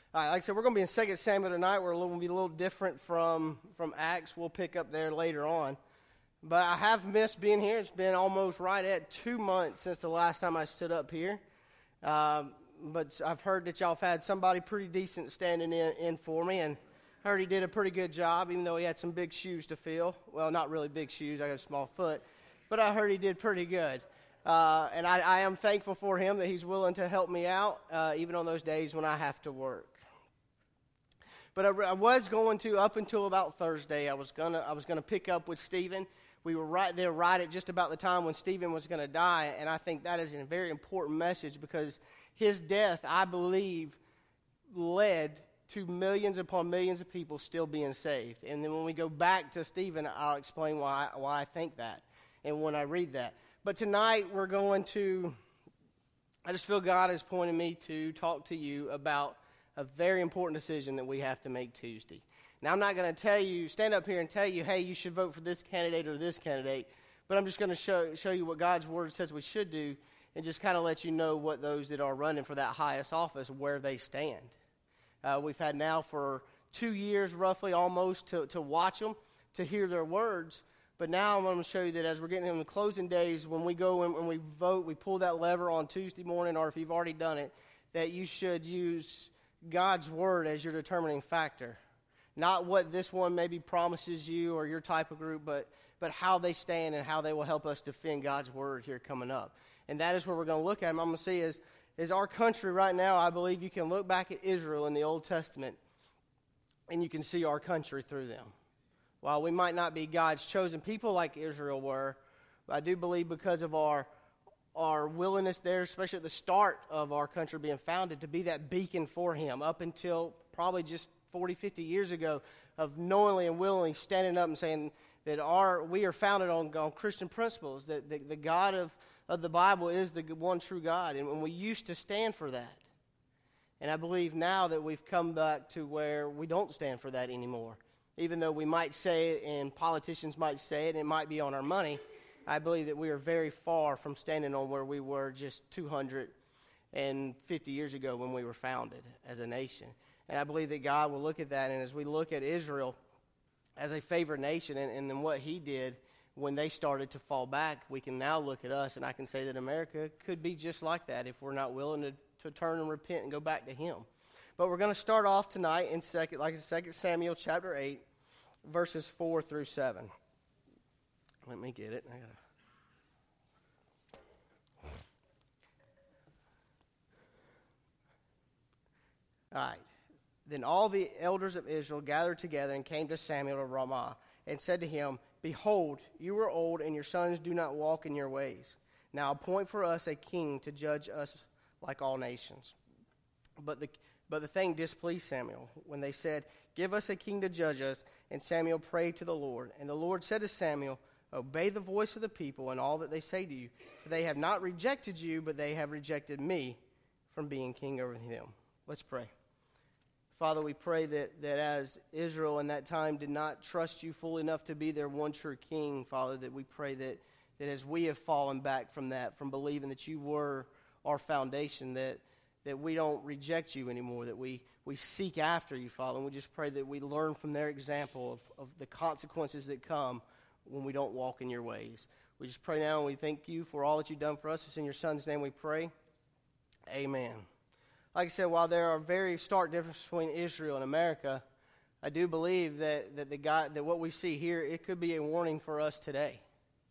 All right, like I said, we're going to be in 2 Samuel tonight. We're going to be a little different from Acts. We'll pick up there later on. But I have missed being here. It's been almost right at 2 months since the last time I stood up here. But I've heard that y'all have had somebody pretty decent standing in for me, and I heard he did a pretty good job, even though he had some big shoes to fill. Well, not really big shoes. I got a small foot. But I heard he did pretty good. And I am thankful for him that he's willing to help me out, even on those days when I have to work. But I was going to, up until about Thursday, I was gonna pick up with Stephen. We were right there, right at just about the time when Stephen was going to die, and I think that is a very important message because his death, I believe, led to millions upon millions of people still being saved. And then when we go back to Stephen, I'll explain why I think that and when I read that. But tonight we're going to, I just feel God has pointed me to talk to you about a very important decision that we have to make Tuesday. Now, I'm not going to stand up here and tell you, hey, you should vote for this candidate or this candidate, but I'm just going to show you what God's Word says we should do and just kind of let you know what those that are running for that highest office, where they stand. We've had now for 2 years, roughly, almost, to watch them, to hear their words, but now I'm going to show you that as we're getting in the closing days, when we go and when we vote, we pull that lever on Tuesday morning, or if you've already done it, that you should use God's Word as your determining factor. Not what this one maybe promises you or your type of group, but how they stand and how they will help us defend God's Word here coming up. And that is where we're going to look at. And I'm going to see is our country right now, I believe you can look back at Israel in the Old Testament and you can see our country through them. While we might not be God's chosen people like Israel were, I do believe because of our willingness there, especially at the start of our country being founded, to be that beacon for Him up until probably just 40, 50 years ago, of knowingly and willingly standing up and saying that we are founded on Christian principles, that the God of the Bible is the one true God, and we used to stand for that. And I believe now that we've come back to where we don't stand for that anymore. Even though we might say it and politicians might say it and it might be on our money, I believe that we are very far from standing on where we were just 250 years ago when we were founded as a nation. And I believe that God will look at that, and as we look at Israel as a favored nation and then what He did when they started to fall back, we can now look at us, and I can say that America could be just like that if we're not willing to turn and repent and go back to Him. But we're going to start off tonight in 2 Samuel chapter 8, verses 4 through 7. Let me get it. All right. Then all the elders of Israel gathered together and came to Samuel to Ramah and said to him, Behold, you are old, and your sons do not walk in your ways. Now appoint for us a king to judge us like all nations. But the thing displeased Samuel when they said, Give us a king to judge us. And Samuel prayed to the Lord. And the Lord said to Samuel, Obey the voice of the people and all that they say to you. For they have not rejected you, but they have rejected me from being king over them. Let's pray. Father, we pray that as Israel in that time did not trust you fully enough to be their one true king, Father, that we pray that as we have fallen back from that, from believing that you were our foundation, that we don't reject you anymore, that we seek after you, Father. And we just pray that we learn from their example of the consequences that come when we don't walk in your ways. We just pray now, and we thank you for all that you've done for us. It's in your Son's name we pray. Amen. Like I said, while there are very stark differences between Israel and America, I do believe that what we see here, it could be a warning for us today.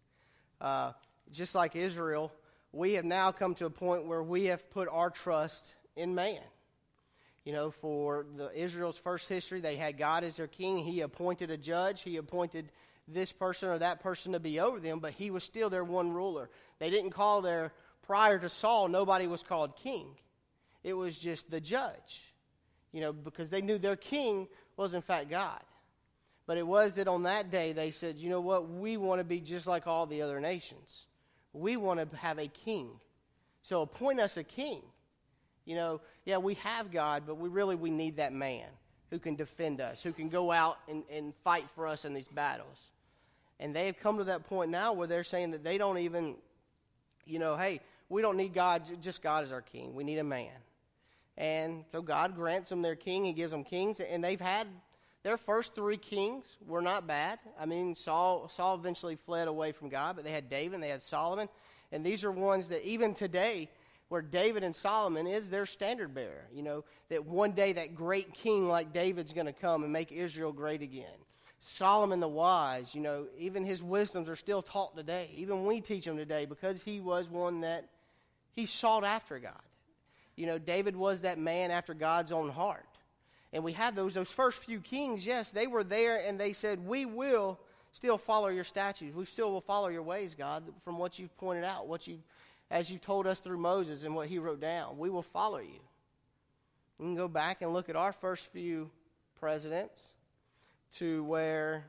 Just like Israel, we have now come to a point where we have put our trust in man. You know, for Israel's first history, they had God as their king. He appointed a judge. He appointed this person or that person to be over them, but he was still their one ruler. They didn't call prior to Saul, nobody was called king. It was just the judge, you know, because they knew their king was in fact God. But it was that on that day they said, you know what, we want to be just like all the other nations. We want to have a king. So appoint us a king. You know, yeah, we have God, but we need that man who can defend us, who can go out and fight for us in these battles. And they have come to that point now where they're saying that they don't even, you know, hey, we don't need God, just God as our king. We need a man. And so God grants them their king. He gives them kings. And they've had their first 3 kings were not bad. I mean, Saul eventually fled away from God, but they had David and they had Solomon. And these are ones that even today, where David and Solomon is their standard bearer. You know, that one day that great king like David's going to come and make Israel great again. Solomon the wise, you know, even his wisdoms are still taught today. Even we teach them today because he was one that he sought after God. You know, David was that man after God's own heart. And we have those first few kings, yes, they were there and they said, we will still follow your statutes. We still will follow your ways, God, from what you've pointed out, as you told us through Moses and what he wrote down. We will follow you. We can go back and look at our first few presidents to where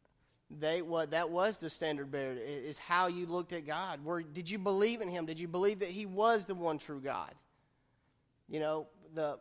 that was the standard bearer, is how you looked at God. Did you believe in him? Did you believe that he was the one true God? You know, the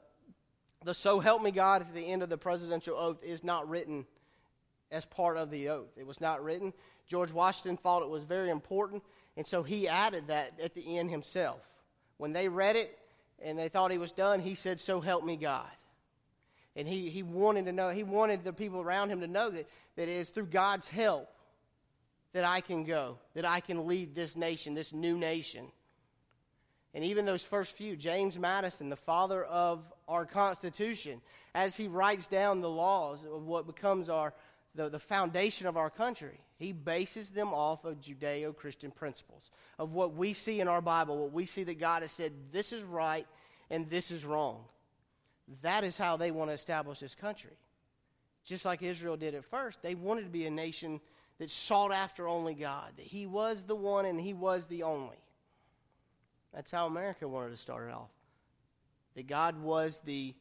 so help me God at the end of the presidential oath is not written as part of the oath. It was not written. George Washington thought it was very important, and so he added that at the end himself. When they read it and they thought he was done, he said, so help me God. And he wanted to know, he wanted the people around him to know that it is through God's help that I can go, that I can lead this nation, this new nation. And even those first few, James Madison, the father of our Constitution, as he writes down the laws of what becomes the foundation of our country, he bases them off of Judeo-Christian principles, of what we see in our Bible, what we see that God has said, this is right and this is wrong. That is how they want to establish this country. Just like Israel did at first, they wanted to be a nation that sought after only God, that he was the one and he was the only. That's how America wanted to start it off. That God was the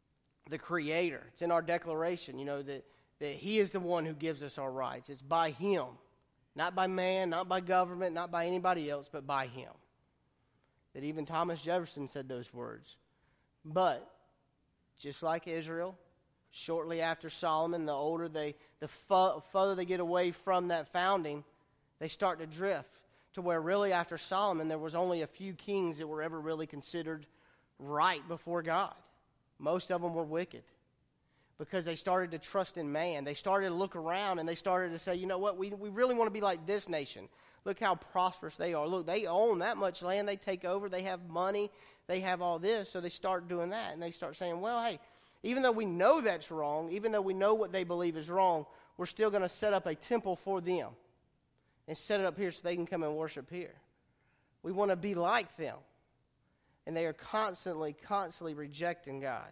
creator. It's in our declaration, you know, that he is the one who gives us our rights. It's by him. Not by man, not by government, not by anybody else, but by him. That even Thomas Jefferson said those words. But, just like Israel, shortly after Solomon, the further they get away from that founding, they start to drift. To where really after Solomon, there was only a few kings that were ever really considered right before God. Most of them were wicked. Because they started to trust in man. They started to look around and they started to say, you know what, we really want to be like this nation. Look how prosperous they are. Look, they own that much land. They take over. They have money. They have all this. So they start doing that. And they start saying, well, hey, even though we know that's wrong, even though we know what they believe is wrong, we're still going to set up a temple for them. And set it up here so they can come and worship here. We want to be like them. And they are constantly rejecting God.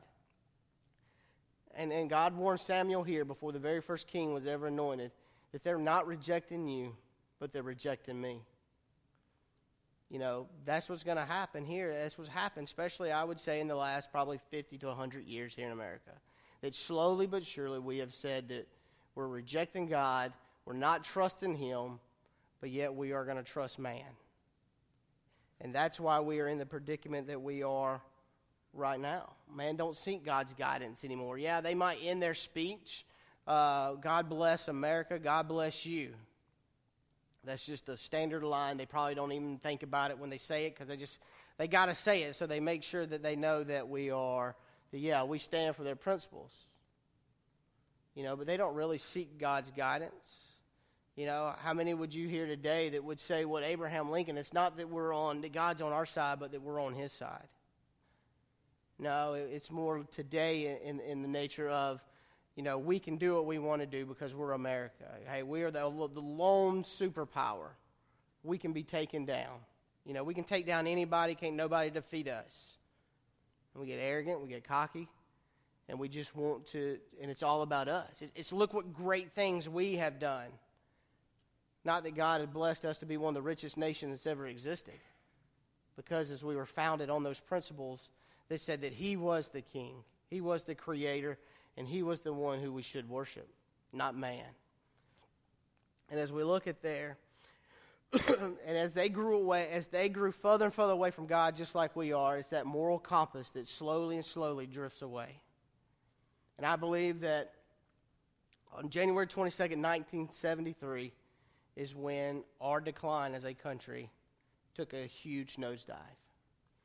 And God warned Samuel here before the very first king was ever anointed that they're not rejecting you, but they're rejecting me. You know, that's what's going to happen here. That's what's happened, especially I would say in the last probably 50 to 100 years here in America. That slowly but surely we have said that we're rejecting God, we're not trusting him, but yet we are going to trust man. And that's why we are in the predicament that we are right now. Man don't seek God's guidance anymore. Yeah, they might end their speech, God bless America, God bless you. That's just a standard line. They probably don't even think about it when they say it because they got to say it so they make sure that they know that we stand for their principles. You know, but they don't really seek God's guidance. You know, how many would you hear today that would say what Abraham Lincoln, it's not that God's on our side, but that we're on his side? No, it's more today in the nature of, you know, we can do what we want to do because we're America. Hey, we are the lone superpower. We can be taken down. You know, we can take down anybody, can't nobody defeat us. And we get arrogant, we get cocky, and we just want to, and it's all about us. It's look what great things we have done. Not that God had blessed us to be one of the richest nations that's ever existed. Because as we were founded on those principles, they said that he was the king. He was the creator. And he was the one who we should worship, not man. And as we look at there, and as they grew further and further away from God, just like we are, it's that moral compass that slowly and slowly drifts away. And I believe that on January 22nd, 1973, is when our decline as a country took a huge nosedive.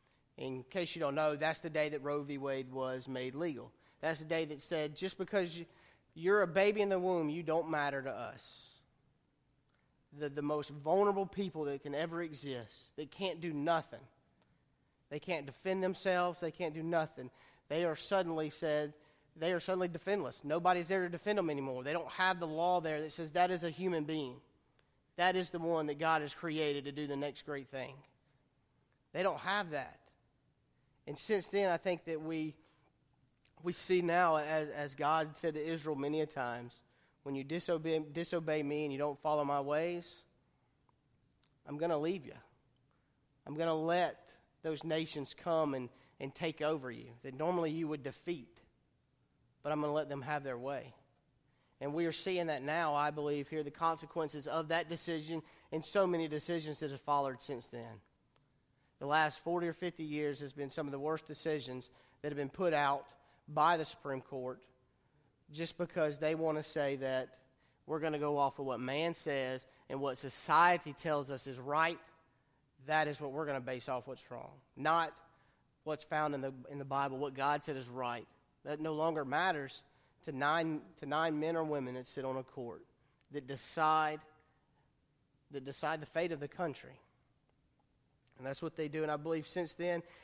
In case you don't know, that's the day that Roe v. Wade was made legal. That's the day that said, just because you're a baby in the womb, you don't matter to us. The most vulnerable people that can ever exist, they can't do nothing. They can't defend themselves. They can't do nothing. They are suddenly defenseless. Nobody's there to defend them anymore. They don't have the law there that says that is a human being. That is the one that God has created to do the next great thing. They don't have that. And since then, I think that we see now, as God said to Israel many a times, when you disobey me and you don't follow my ways, I'm going to leave you. I'm going to let those nations come and take over you that normally you would defeat. But I'm going to let them have their way. And we are seeing that now, I believe, here, the consequences of that decision and so many decisions that have followed since then. The last 40 or 50 years has been some of the worst decisions that have been put out by the Supreme Court just because they want to say that we're going to go off of what man says and what society tells us is right. That is what we're going to base off what's wrong. Not what's found in the Bible, what God said is right. That no longer matters to nine men or women that sit on a court that decide the fate of the country. And that's what they do. And I believe since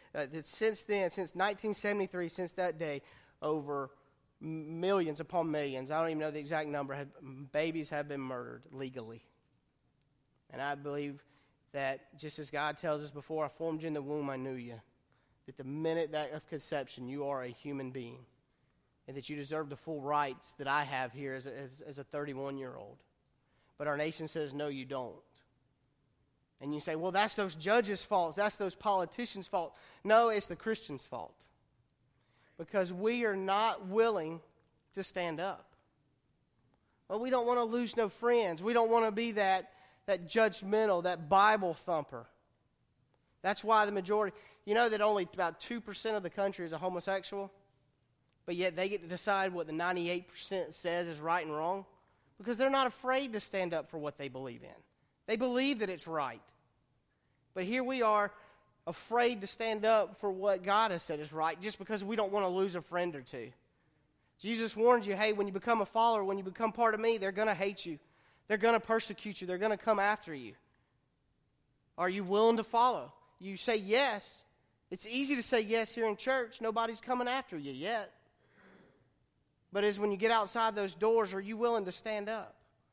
1973, since that day, over millions upon millions, I don't even know the exact number, babies have been murdered legally. And I believe that just as God tells us, before I formed you in the womb, I knew you. That the minute of conception, you are a human being. And that you deserve the full rights that I have here as a 31-year-old. But our nation says, no, you don't. And you say, well, that's those judges' fault. That's those politicians' fault. No, it's the Christians' fault. Because we are not willing to stand up. Well, we don't want to lose no friends. We don't want to be that judgmental, that Bible thumper. That's why the majority, you know that only about 2% of the country is a homosexual? But yet they get to decide what the 98% says is right and wrong? Because they're not afraid to stand up for what they believe in. They believe that it's right. But here we are, afraid to stand up for what God has said is right, just because we don't want to lose a friend or two. Jesus warned you, hey, when you become a follower, when you become part of me, they're going to hate you. They're going to persecute you. They're going to come after you. Are you willing to follow? You say yes. It's easy to say yes here in church. Nobody's coming after you yet. But it's when you get outside those doors, are you willing to stand up?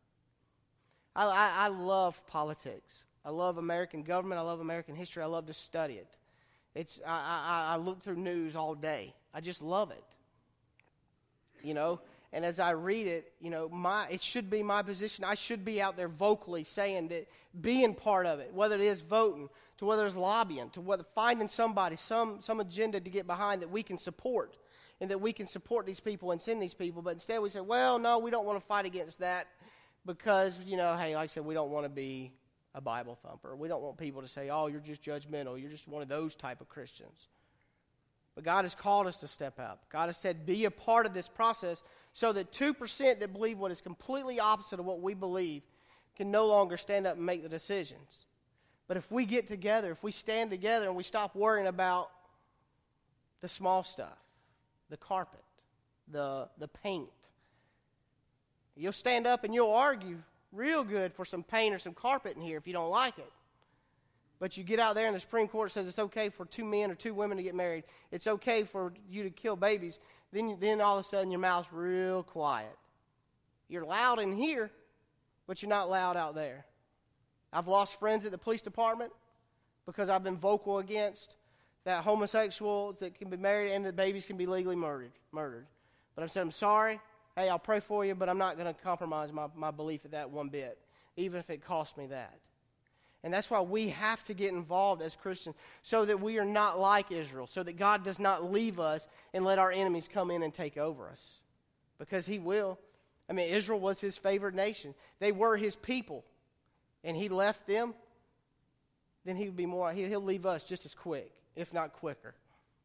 I love politics. I love American government. I love American history. I love to study it. I look through news all day. I just love it. You know, and as I read it, you know, it should be my position. I should be out there vocally saying that, being part of it, whether it is voting, to whether it's lobbying, to whether finding somebody, some agenda to get behind that we can support, and that we can support these people and send these people. But instead we say, well, no, we don't want to fight against that because, you know, hey, like I said, we don't want to be a Bible thumper. We don't want people to say, oh, you're just judgmental. You're just one of those type of Christians. But God has called us to step up. God has said, be a part of this process so that 2% that believe what is completely opposite of what we believe can no longer stand up and make the decisions. But if we get together, if we stand together and we stop worrying about the small stuff, the carpet, the paint, you'll stand up and you'll argue real good for some paint or some carpet in here if you don't like it. But you get out there and the Supreme Court says it's okay for 2 men or 2 women to get married. It's okay for you to kill babies. Then all of a sudden your mouth's real quiet. You're loud in here, but you're not loud out there. I've lost friends at the police department because I've been vocal against that homosexuals that can be married and that babies can be legally murdered. But I've said, I'm sorry. Hey, I'll pray for you, but I'm not going to compromise my belief at that one bit, even if it costs me that. And that's why we have to get involved as Christians so that we are not like Israel, so that God does not leave us and let our enemies come in and take over us. Because he will. I mean, Israel was his favored nation. They were his people. And he left them, then he would be more, he'll leave us just as quick, if not quicker.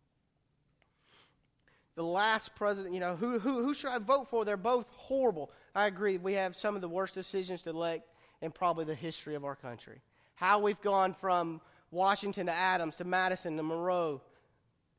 The last president, you know, who should I vote for? They're both horrible. I agree. We have some of the worst decisions to elect in probably the history of our country. How we've gone from Washington to Adams to Madison to Monroe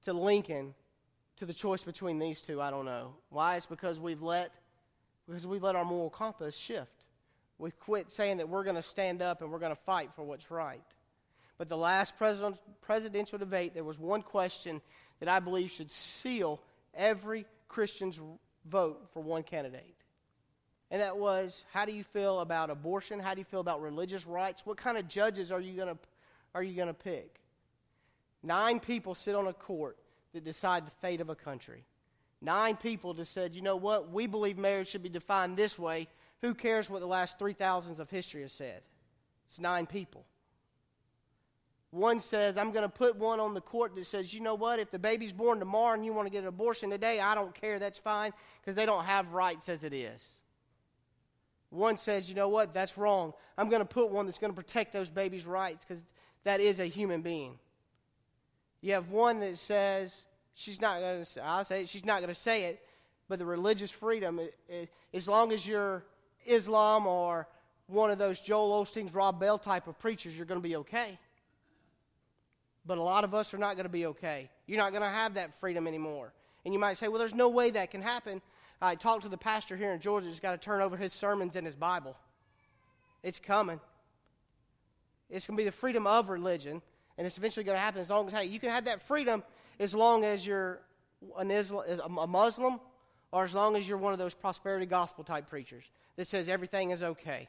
to Lincoln to the choice between these two, I don't know. Why? It's because we've let our moral compass shift. We've quit saying that we're going to stand up and we're going to fight for what's right. But the last presidential debate, there was one question that I believe should seal every Christian's vote for one candidate. And that was, how do you feel about abortion? How do you feel about religious rights? What kind of judges are you going to pick? 9 people sit on a court that decide the fate of a country. 9 people just said, you know what? We believe marriage should be defined this way. Who cares what the last 3,000s of history has said? It's 9 people. One says, I'm going to put one on the court that says, you know what? If the baby's born tomorrow and you want to get an abortion today, I don't care. That's fine, because they don't have rights as it is. One says, you know what? That's wrong. I'm going to put one that's going to protect those babies' rights, because that is a human being. You have one that says, she's not going to say it, but the religious freedom, as long as you're Islam or one of those Joel Osteen's, Rob Bell type of preachers, you're going to be okay. But a lot of us are not going to be okay. You're not going to have that freedom anymore. And you might say, well, there's no way that can happen. I talked to the pastor here in Georgia who's got to turn over his sermons and his Bible. It's coming. It's going to be the freedom of religion, and it's eventually going to happen as long as, hey, you can have that freedom as long as you're a Muslim, or as long as you're one of those prosperity gospel type preachers that says everything is okay.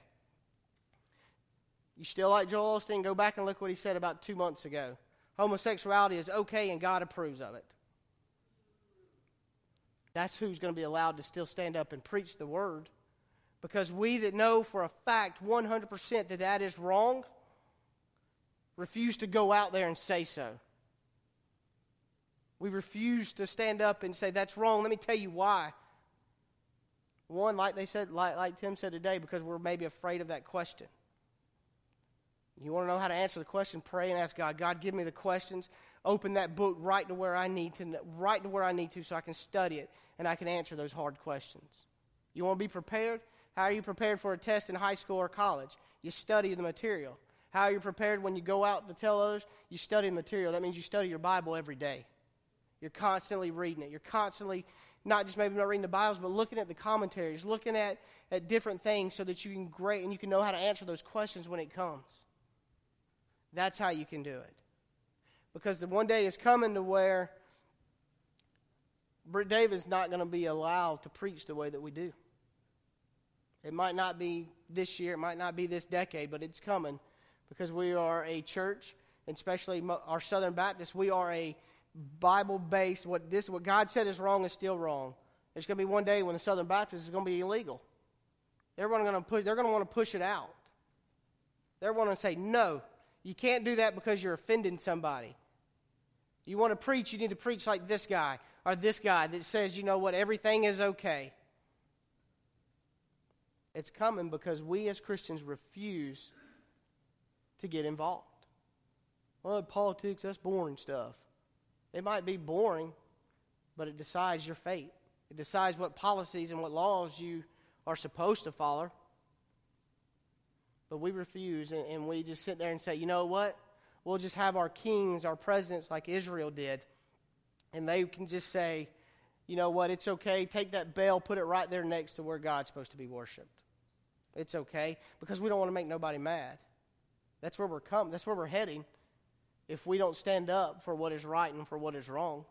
You still like Joel Osteen? Go back and look what he said about 2 months ago. Homosexuality is okay and God approves of it. That's who's going to be allowed to still stand up and preach the word. Because we that know for a fact 100% that that is wrong, refuse to go out there and say so. We refuse to stand up and say that's wrong. Let me tell you why. One, like they said, like Tim said today, because we're maybe afraid of that question. You want to know how to answer the question? Pray and ask God. God, give me the questions. Open that book right to where I need to, so I can study it and I can answer those hard questions. You want to be prepared? How are you prepared for a test in high school or college? You study the material. How are you prepared when you go out to tell others? You study the material. That means you study your Bible every day. You're constantly reading it. You're constantly not just maybe not reading the Bibles, but looking at the commentaries, looking at different things so that you can know how to answer those questions when it comes. That's how you can do it. Because the one day is coming to where Britt David's not going to be allowed to preach the way that we do. It might not be this year, it might not be this decade, but it's coming. Because we are a church, and especially our Southern Baptists, we are a Bible-based, what God said is wrong is still wrong. There's going to be one day when the Southern Baptists is going to be illegal. They're going to want to push it out. They're going to say, no, you can't do that because you're offending somebody. You want to preach, you need to preach like this guy or this guy that says, you know what, everything is okay. It's coming because we as Christians refuse to get involved. Well, politics, that's boring stuff. It might be boring, but it decides your fate. It decides what policies and what laws you are supposed to follow. But we refuse, and we just sit there and say, you know what? We'll just have our kings, our presidents like Israel did, and they can just say, you know what, it's okay. Take that bell, put it right there next to where God's supposed to be worshipped. It's okay, because we don't want to make nobody mad. That's where we're coming. That's where we're heading if we don't stand up for what is right and for what is wrong.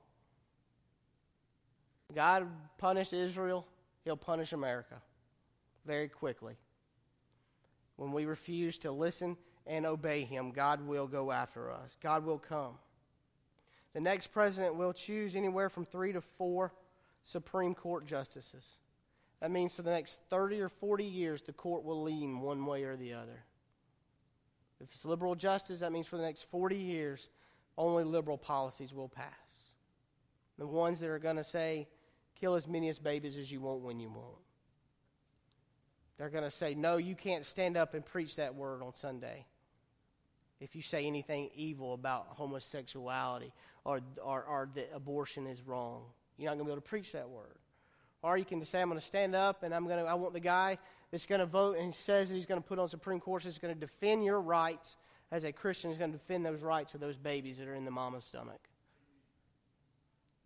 God punished Israel, He'll punish America very quickly. When we refuse to listen and obey Him, God will go after us. God will come. The next president will choose anywhere from 3 to 4 Supreme Court justices. That means for the next 30 or 40 years, the court will lean one way or the other. If it's liberal justice, that means for the next 40 years, only liberal policies will pass. The ones that are going to say, kill as many as babies as you want when you want. They're going to say, no, you can't stand up and preach that word on Sunday if you say anything evil about homosexuality or that abortion is wrong. You're not going to be able to preach that word. Or you can just say, I'm going to stand up and I want the guy that's going to vote and he says that he's going to put on Supreme Court, is going to defend your rights as a Christian, is going to defend those rights of those babies that are in the mama's stomach.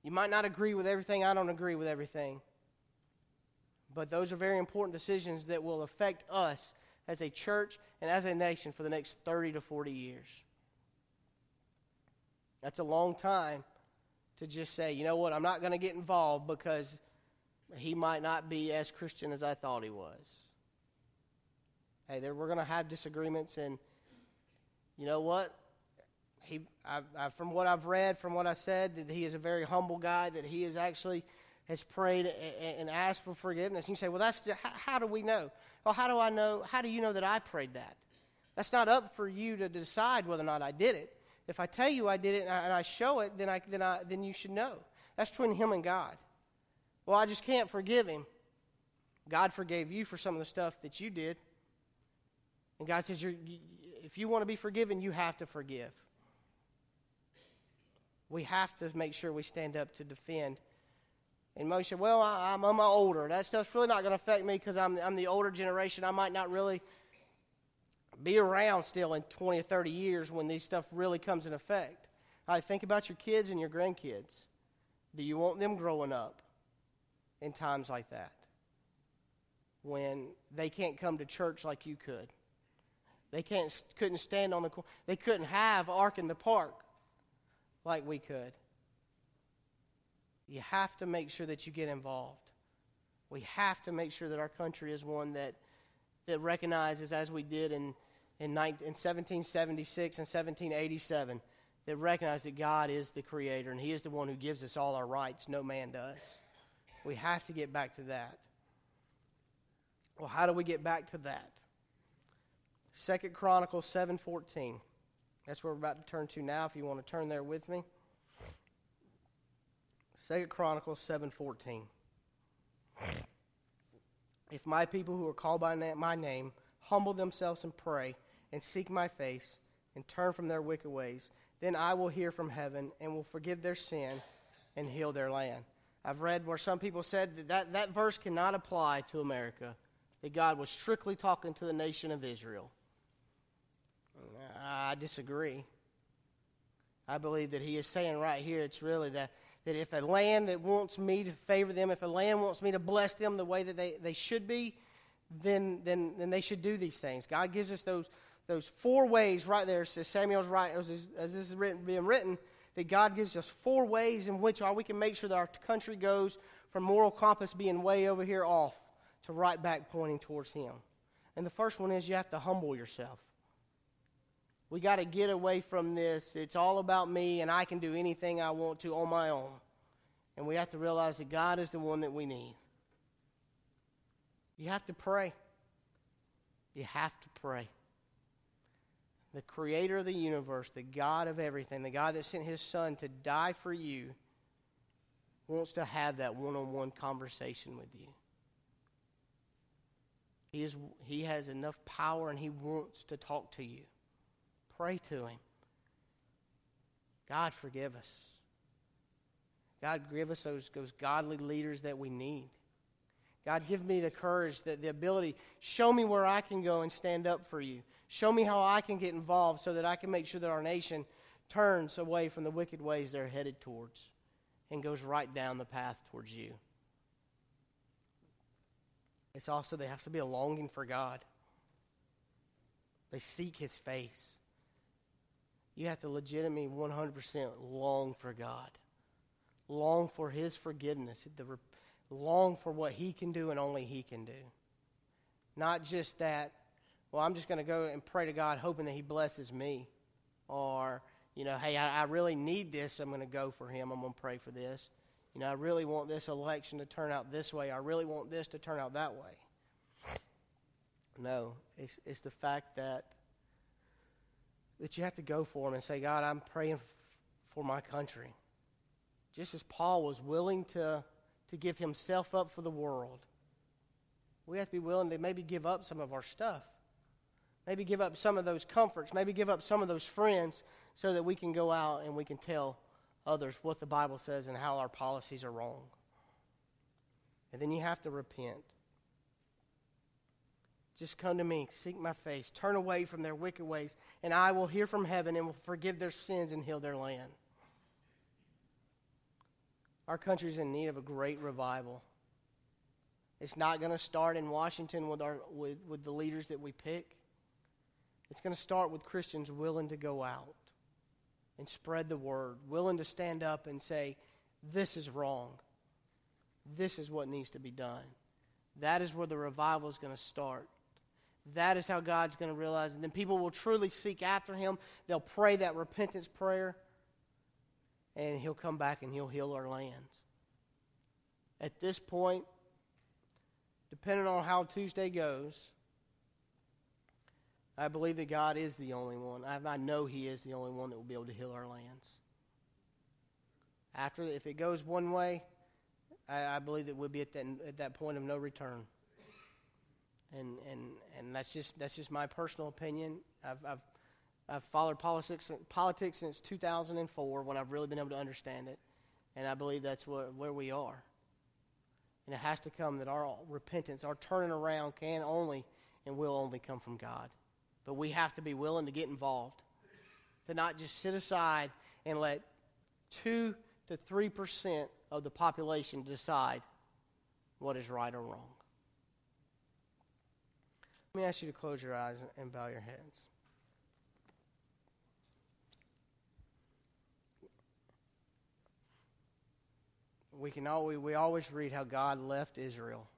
You might not agree with everything. I don't agree with everything. But those are very important decisions that will affect us as a church and as a nation for the next 30 to 40 years. That's a long time to just say, you know what, I'm not going to get involved because he might not be as Christian as I thought he was. Hey, we're going to have disagreements, and you know what? From what I've read, from what I said, that he is a very humble guy, that he has prayed and asked for forgiveness. And you say, well, how do we know? Well, how do I know? How do you know that I prayed that? That's not up for you to decide whether or not I did it. If I tell you I did it and I show it, then you should know. That's between him and God. Well, I just can't forgive him. God forgave you for some of the stuff that you did. And God says, if you want to be forgiven, you have to forgive. We have to make sure we stand up to defend. And most say, well, I'm older. That stuff's really not going to affect me because I'm the older generation. I might not really be around still in 20 or 30 years when these stuff really comes in effect. I think about your kids and your grandkids. Do you want them growing up in times like that? When they can't come to church like you could. They couldn't stand on the corner. They couldn't have Ark in the Park like we could. You have to make sure that you get involved. We have to make sure that our country is one that recognizes, as we did in 1776 and 1787, that recognize that God is the creator and he is the one who gives us all our rights. No man does. We have to get back to that. Well, how do we get back to that? 2 Chronicles 7:14. That's where we're about to turn to now, if you want to turn there with me. 2 Chronicles 7:14. If my people who are called by my name humble themselves and pray and seek my face and turn from their wicked ways, then I will hear from heaven and will forgive their sin and heal their land. I've read where some people said that verse cannot apply to America, that God was strictly talking to the nation of Israel. I disagree. I believe that he is saying right here, it's really that if a land that wants me to favor them, if a land wants me to bless them the way that they should be, then they should do these things. God gives us those 4 ways right there. Says Samuel's right, as this is being written, that God gives us 4 ways in which we can make sure that our country goes from moral compass being way over here off to right back pointing towards him. And the first one is you have to humble yourself. We got to get away from this. It's all about me, and I can do anything I want to on my own. And we have to realize that God is the one that we need. You have to pray. You have to pray. The creator of the universe, the God of everything, the God that sent his son to die for you, wants to have that one-on-one conversation with you. He has enough power, and he wants to talk to you. Pray to him. God, forgive us. God, give us those godly leaders that we need. God, give me the courage, the ability. Show me where I can go and stand up for you. Show me how I can get involved so that I can make sure that our nation turns away from the wicked ways they're headed towards and goes right down the path towards you. It's also, there has to be a longing for God. They seek his face. You have to legitimately 100% long for God. Long for his forgiveness. Long for what he can do and only he can do. Not just that, well, I'm just going to go and pray to God hoping that he blesses me. Or, hey, I really need this. I'm going to go for him. I'm going to pray for this. I really want this election to turn out this way. I really want this to turn out that way. No, it's the fact that you have to go for him and say, God, I'm praying for my country. Just as Paul was willing to give himself up for the world, we have to be willing to maybe give up some of our stuff. Maybe give up some of those comforts. Maybe give up some of those friends so that we can go out and we can tell others what the Bible says and how our policies are wrong. And then you have to repent. Just come to me, seek my face, turn away from their wicked ways, and I will hear from heaven and will forgive their sins and heal their land. Our country's in need of a great revival. It's not going to start in Washington with the leaders that we pick. It's going to start with Christians willing to go out and spread the word, willing to stand up and say, this is wrong. This is what needs to be done. That is where the revival is going to start. That is how God's going to realize. And then people will truly seek after Him. They'll pray that repentance prayer. And He'll come back and He'll heal our lands. At this point, depending on how Tuesday goes, I believe that God is the only one. I know He is the only one that will be able to heal our lands. If it goes one way, I believe that we'll be at that point of no return. And that's just my personal opinion. I've followed politics since 2004 when I've really been able to understand it, and I believe that's where we are. And it has to come that our repentance, our turning around, can only and will only come from God. But we have to be willing to get involved, to not just sit aside and let 2 to 3% of the population decide what is right or wrong. Let me ask you to close your eyes and bow your heads. We always read how God left Israel